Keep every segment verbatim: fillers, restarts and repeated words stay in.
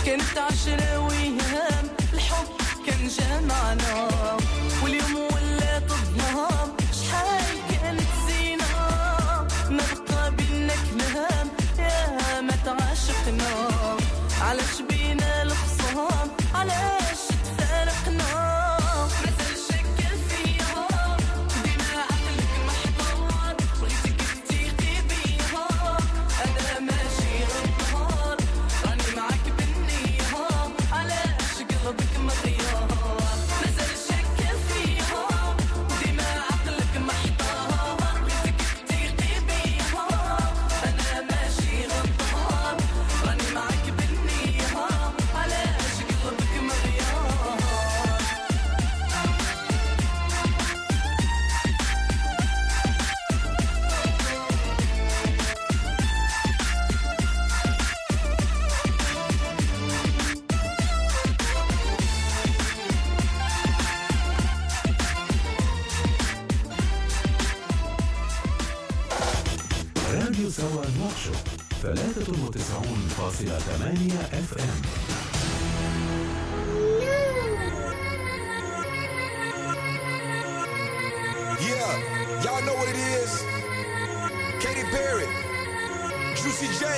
كانت عشرة ويام الحب كان جمعنا واليوم ولا تظلم شحال كانت زينة نبقى بينا كلام يا ما تعاشقنا علاش بينا الخصام علاش تفارقنا مازال شكل فيها ديما عقلك محضر بغيتك تثيقي بيها أنا ماشي غدار راني معاك بالنية علاش قلبك مغيار مازال شكل فيها ديما عقلك محضر بغيتك تثيقي بيها أنا ماشي غدار راني معاك بالنية علاش قلبك مغيار راديو سوا نوكشوط ثلاثة وتسعون فاصلة ثمانية اف ام. Yeah, y'all know what it is. Katy Perry, Juicy J.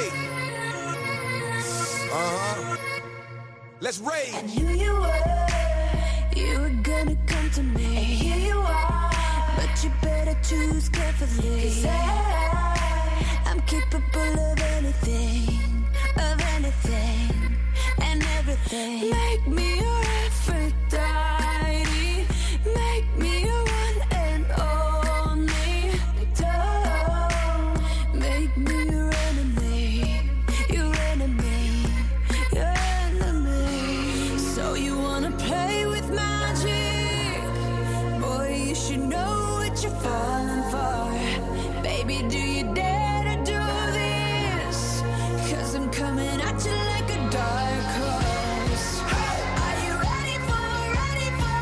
Uh-huh. Let's rage. I knew you were, you were gonna come to me. And here you are, but you better choose carefully. 'Cause I, I'm capable of anything, of anything, and everything. Make me your Aphrodite, make me your one and only. Don't make me your enemy, your enemy, your enemy. So you wanna play with magic? Boy, you should know what you're falling for. Baby, do you dare to do this? 'Cause I'm coming at you like a dark horse. Are you ready for, ready for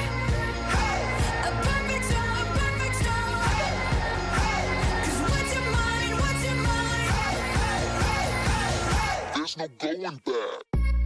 a perfect storm, perfect storm? 'Cause what's your mind, what's your mind? There's no going back.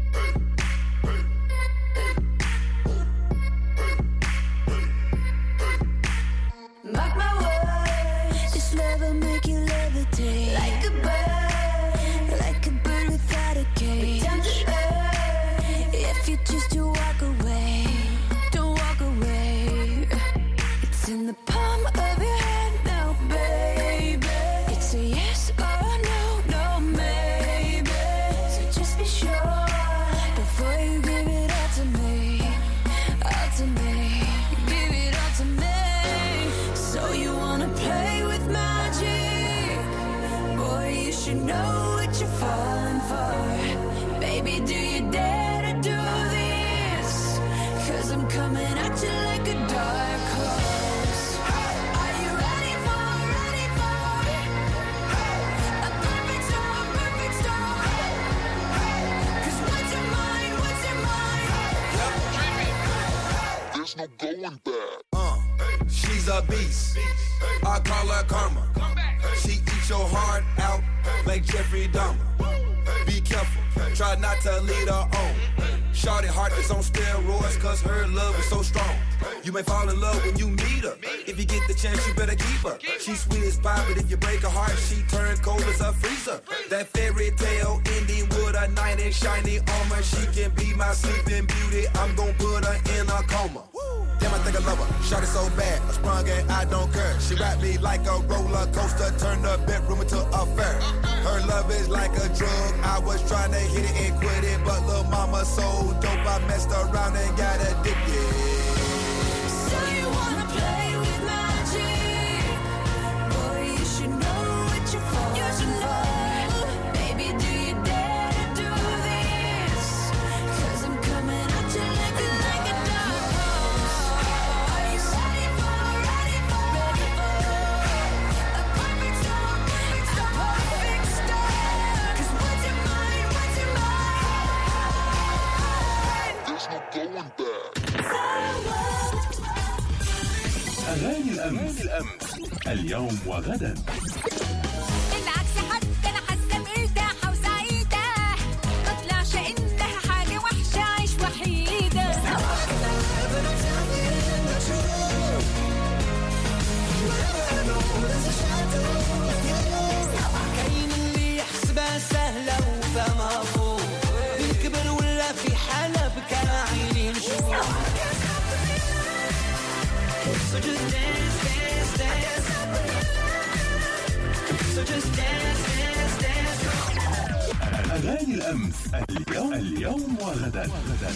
Mark my words, this love will make you levitate like a bird, like a bird without a cage. Down to earth, if you choose to walk away, don't walk away. It's in the palm of your hand now, baby. It's a yes or a no, no maybe. So just be sure before you give it all to me, all to me. Give it all to me. So you wanna play with magic? Boy, you should know what you're falling for. Baby, do you dare to do this? 'Cause I'm coming at you like a dark horse. Are you ready for, ready for a perfect storm, perfect storm? 'Cause what's your mind, what's your mind? There's no going back. Uh, she's a beast. I call her karma. She eats your heart out like Jeffrey Dahmer. Be careful, try not to lead her on. Shawty heart is on steroids 'cause her love is so strong. You may fall in love when you meet her. If you get the chance, you better keep her. She's sweet as pie, but if you break her heart, she turns cold as a freezer. That fairy tale ending with a knight in shiny armor. She can be my sleeping beauty. I'm gon' put her in a coma. Damn, I think I love her. Shot it so bad, I sprung and I don't care. She wrapped me like a roller coaster, turned the bedroom into a fair. Her love is like a drug. I was trying to hit it and quit it, but lil' mama so dope, I messed around and got addicted. So you wanna play with magic? Boy, you should know what you're falling for. Baby, do you dare to do this? 'Cause I'm coming at you like a, like a dark horse. Are you ready for, ready for, ready for a perfect storm, perfect storm, perfect storm? 'Cause what's your mind, what's your mind? There's no going back. أغاني الأمس اليوم وغدا. بالعكس حتى أنا حاسة مرتاحة وسعيدة، ما طلعش إنها So just dance, dance, dance. So just dance, dance, dance. أغاني الأمس اليوم اليوم وغدا غدا.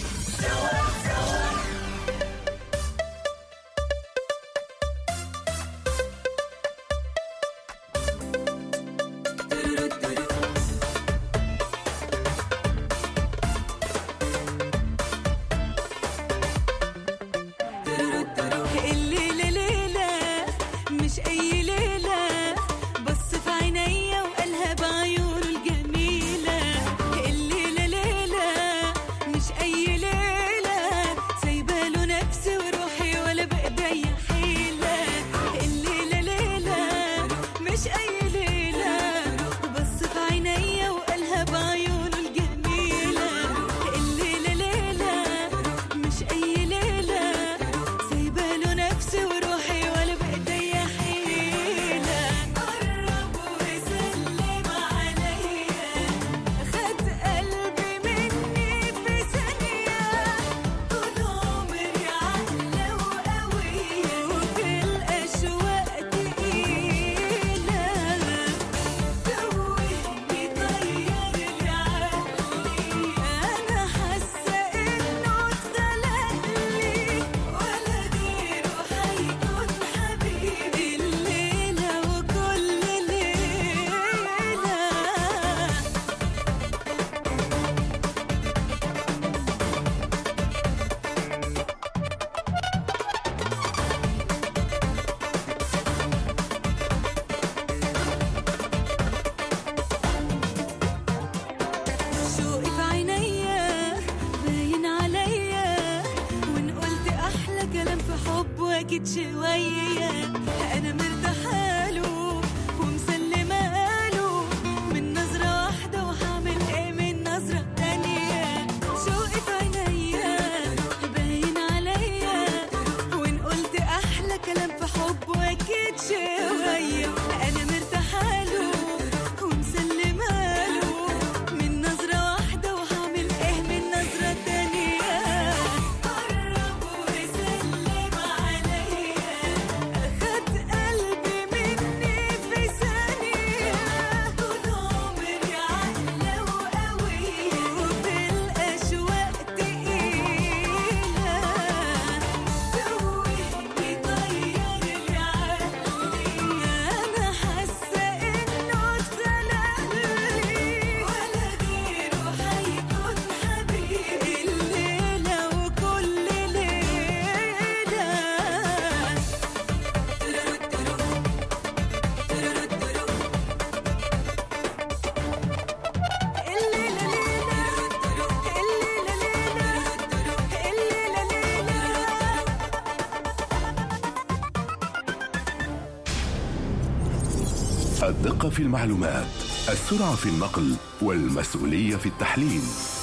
الدقة في المعلومات، السرعة في النقل، والمسؤولية في التحليل.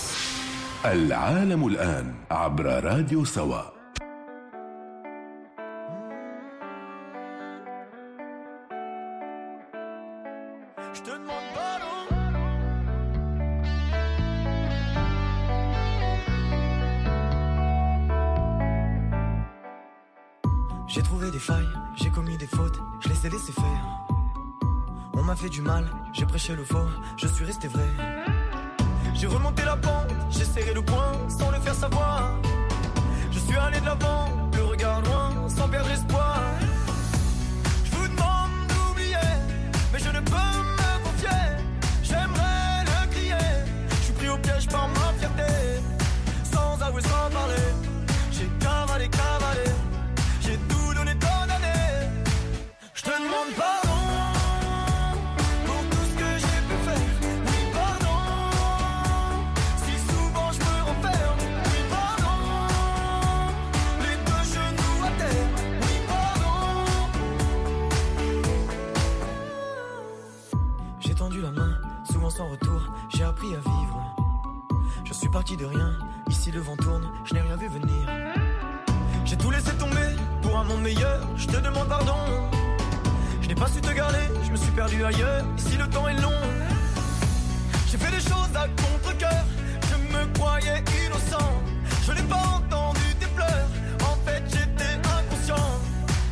العالم الآن عبر راديو سوا. J'ai trouvé des failles, j'ai commis des fautes, je les ai laissées faire. On m'a fait du mal, j'ai prêché le faux, je suis resté vrai. J'ai remonté la pente, j'ai serré le poing sans le faire savoir. Je suis allé de l'avant, le regard loin, sans perdre espoir. Je vous demande d'oublier, mais je ne peux me confier. J'aimerais le crier, je suis pris au piège par ma fierté. Sans avouer, sans parler, j'ai cavalé, cavalé. J'ai tout donné, condamné. Je te demande pardon pour tout ce que j'ai pu faire. Oui, pardon si souvent je me renferme. Oui, pardon les deux genoux à terre. Oui, pardon. J'ai tendu la main, souvent sans retour. J'ai appris à vivre. Je suis parti de rien. Ici le vent tourne, je n'ai rien vu venir. J'ai tout laissé tomber pour un monde meilleur, je te demande pardon. Je n'ai pas su te garder, je me suis perdu ailleurs, ici le temps est long. J'ai fait des choses à contre-cœur, je me croyais innocent. Je n'ai pas entendu tes pleurs, en fait j'étais inconscient.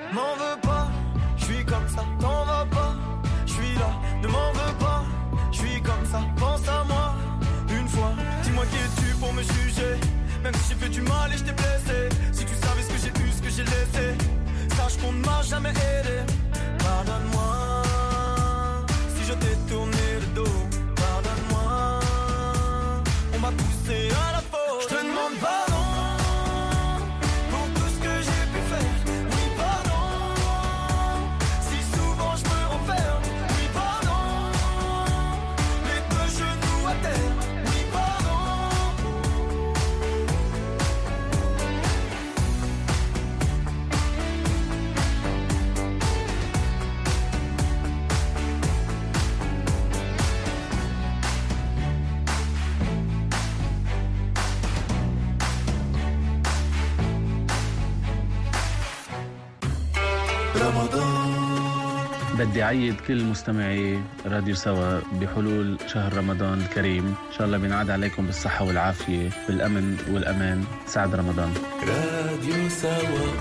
m'en veux pas, je suis comme ça, t'en vas pas, je suis là, ne m'en veux pas, je suis comme ça, pense à moi, une fois, dis-moi qui es-tu pour me juger, même si j'ai fait du mal et je t'ai blessé, si tu savais ce que j'ai eu, ce que j'ai laissé, sache qu'on ne m'a jamais aidé, pardonne-moi, si je t'ai tourné le dos, pardonne-moi, on m'a poussé à la faute, je te demande pardon. بدي أعيد كل مستمعي راديو سوا بحلول شهر رمضان الكريم، إن شاء الله بينعاد عليكم بالصحة والعافية بالأمن والأمان. سعد رمضان. راديو سوا.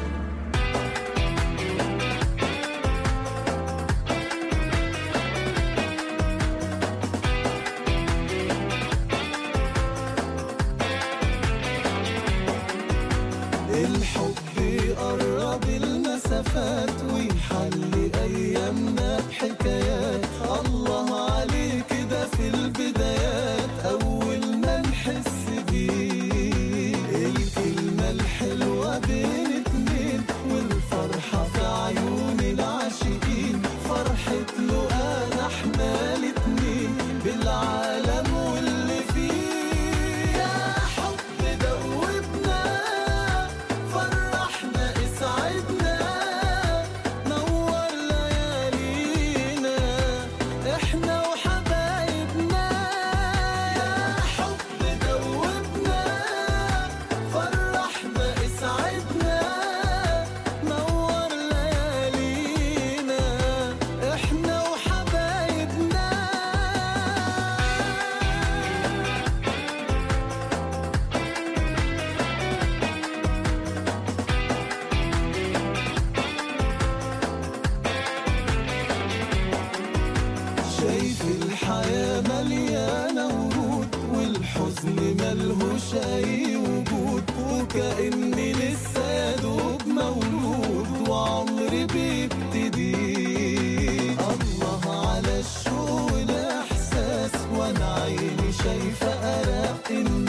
الحب يقرب المسافات ويحل أيامنا بحكايات، الله عليك ده في البدايات أول ما نحس بيه، الكلمة الحلوة بين اتنين والفرحة في عيون العاشقين، فرحة لقانا احنا الاتنين بالعالم واللي فيه، يا حب دوبنا فرحنا اسعدنا نور ليالينا احنا وحبايبنا، يا حب دوبنا فرحنا اسعدنا نور ليالينا احنا وحبايبنا. شايف الحياة مليانة ورود والحزن ملهوش أي وجود، وكأني لسه يدوب مولود وعمري بيبتدي، الله على الشوق والإحساس وأنا عيني شايفة أراق